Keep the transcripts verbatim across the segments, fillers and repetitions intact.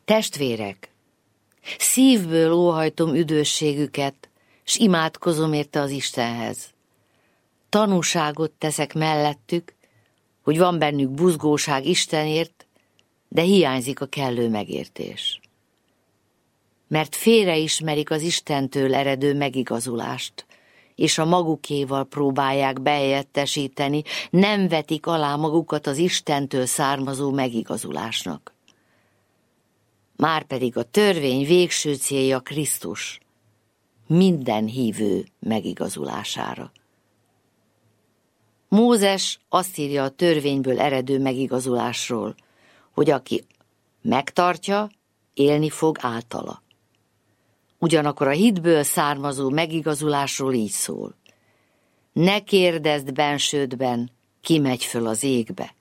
Testvérek, szívből óhajtom üdvösségüket, s imádkozom érte az Istenhez. Tanúságot teszek mellettük, hogy van bennük buzgóság Istenért, de hiányzik a kellő megértés. Mert félreismerik az Istentől eredő megigazulást, és a magukéval próbálják behelyettesíteni, nem vetik alá magukat az Istentől származó megigazulásnak. Márpedig a törvény végső célja Krisztus, minden hívő megigazulására. Mózes azt írja a törvényből eredő megigazulásról, hogy aki megtartja, élni fog általa. Ugyanakkor a hitből származó megigazulásról így szól. Ne kérdezd bensődben, ki megy föl az égbe.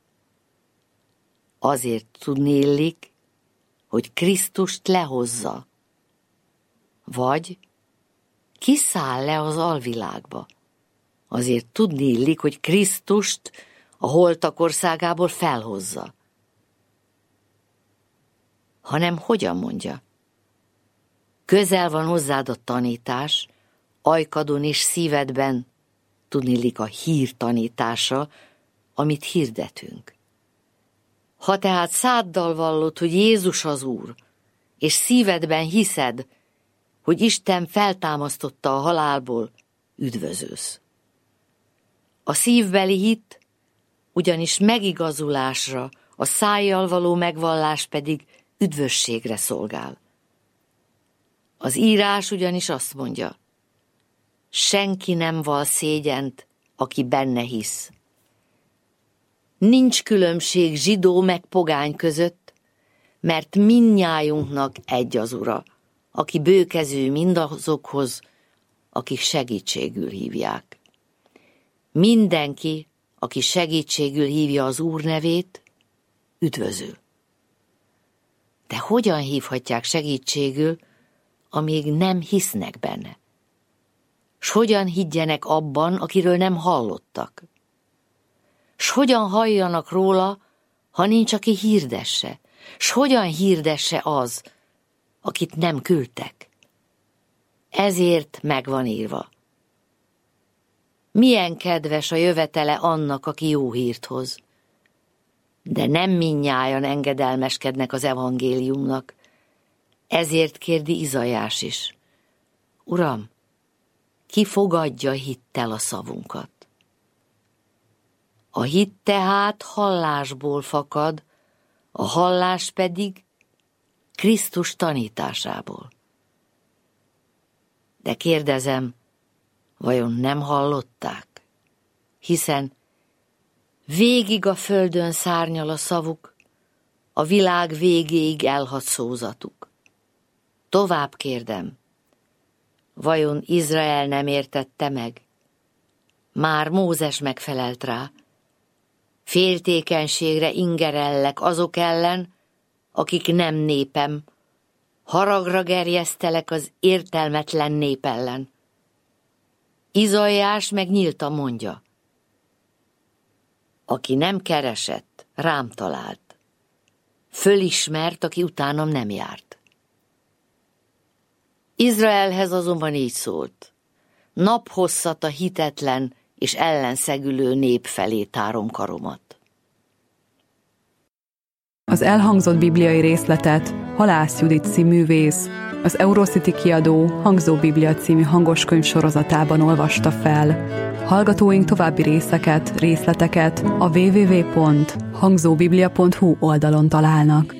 Azért tudni illik, hogy Krisztust lehozza, vagy kiszáll le az alvilágba. Azért tudni illik, hogy Krisztust a holtak országából felhozza. Hanem hogyan mondja? Közel van hozzád a tanítás, ajkadon és szívedben, tudniillik a hír tanítása, amit hirdetünk. Ha tehát száddal vallod, hogy Jézus az Úr, és szívedben hiszed, hogy Isten feltámasztotta a halálból, üdvözölsz. A szívbeli hit ugyanis megigazulásra, a szájjal való megvallás pedig üdvösségre szolgál. Az írás ugyanis azt mondja, senki nem val szégyent, aki benne hisz. Nincs különbség zsidó meg pogány között, mert mindnyájunknak egy az Ura, aki bőkező mindazokhoz, akik segítségül hívják. Mindenki, aki segítségül hívja az Úr nevét, üdvözül. De hogyan hívhatják segítségül, amíg nem hisznek benne? S hogyan higgyenek abban, akiről nem hallottak? S hogyan halljanak róla, ha nincs, aki hirdesse? S hogyan hirdesse az, akit nem küldtek? Ezért megvan írva. Milyen kedves a jövetele annak, aki jó hírt hoz. De nem mindnyájan engedelmeskednek az evangéliumnak. Ezért kérdi Izaiás is. Uram, ki fogadja hittel a szavunkat? A hit tehát hallásból fakad, a hallás pedig Krisztus tanításából. De kérdezem, vajon nem hallották? Hiszen végig a földön szárnyal a szavuk, a világ végéig elhat szózatuk. Tovább kérdem, vajon Izrael nem értette meg? Már Mózes megfelelt rá. Féltékenységre ingerellek azok ellen, akik nem népem, haragra gerjesztelek az értelmetlen nép ellen. Izaiás meg nyíltan mondja, aki nem keresett, rám talált, fölismert, aki utánam nem járt. Izraelhez azonban így szólt, naphosszat a hitetlen és ellenszegülő nép felé tárom karomat. Az elhangzott bibliai részletet Halász Judit színművész, az Eurocity kiadó Hangzó Biblia című hangoskönyv sorozatában olvasta fel. Hallgatóink további részeket, részleteket a double-u double-u double-u pont hangzóbiblia pont hu oldalon találnak.